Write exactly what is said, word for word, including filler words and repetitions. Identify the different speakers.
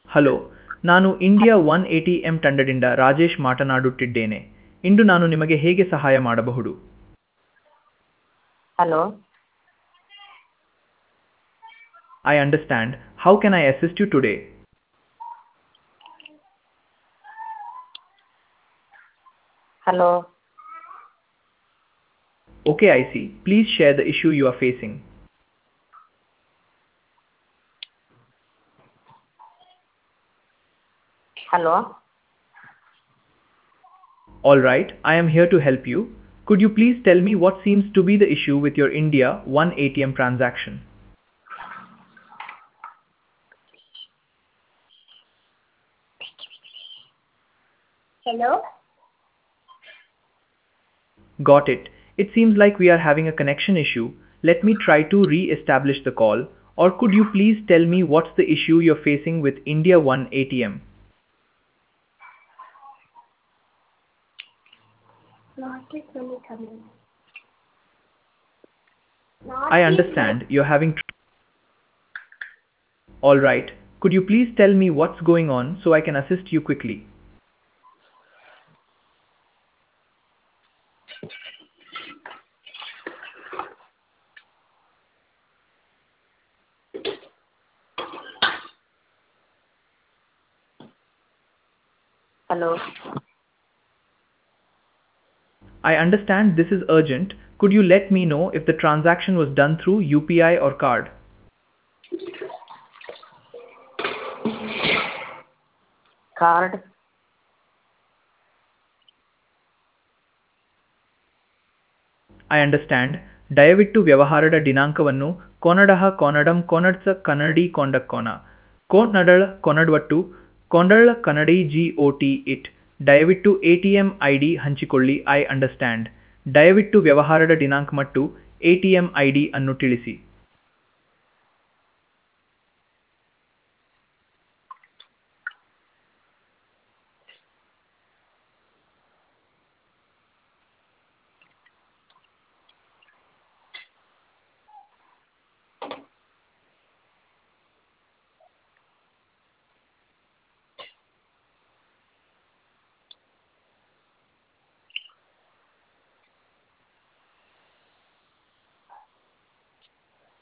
Speaker 1: Hello, ನಾನು India one eighty M ತಂಡದಿಂದ ರಾಜೇಶ್ ಮಾತನಾಡುತ್ತಿದ್ದೇನೆ. ಇಂದು ನಾನು ನಿಮಗೆ ಹೇಗೆ ಸಹಾಯ ಮಾಡಬಹುದು?
Speaker 2: Hello.
Speaker 1: I understand. How can I assist you today?
Speaker 2: Hello.
Speaker 1: Okay, I see. Please share the issue you are facing.
Speaker 2: Hello.
Speaker 1: All right, I am here to help you. Could you please tell me what seems to be the issue with your India one A T M transaction?
Speaker 2: Hello.
Speaker 1: Got it. It seems like we are having a connection issue. Let me try to re-establish the call. Or could you please tell me what's the issue you're facing with India one A T M?
Speaker 2: Not it when you come in.
Speaker 1: I understand you're having tr- All right. Could you please tell me what's going on so I can assist you quickly?
Speaker 2: Hello.
Speaker 1: I understand this is urgent. Could you let me know if the transaction was done through U P I or card?
Speaker 2: Card.
Speaker 1: I understand. ದಯವಿಟ್ಟು ವ್ಯವಹಾರದ ದಿನಾಂಕವನ್ನು ಕೊನಡಹ ಕೊನಡಂ ಕೊನಡ್ಸ ಕನ್ನಡಿ ಕೊಂಡಕ್ಕೋನ ಕೋನಡಳ ಕೊನಡ್ವಟ್ಟು ಕೊಂಡಳ ಕನ್ನಡಿ got it ದಯವಿಟ್ಟು A T M I D ಹಂಚಿಕೊಳ್ಳಿ. I understand. ದಯವಿಟ್ಟು ವ್ಯವಹಾರದ ದಿನಾಂಕ ಮತ್ತು A T M I D ಅನ್ನು ತಿಳಿಸಿ.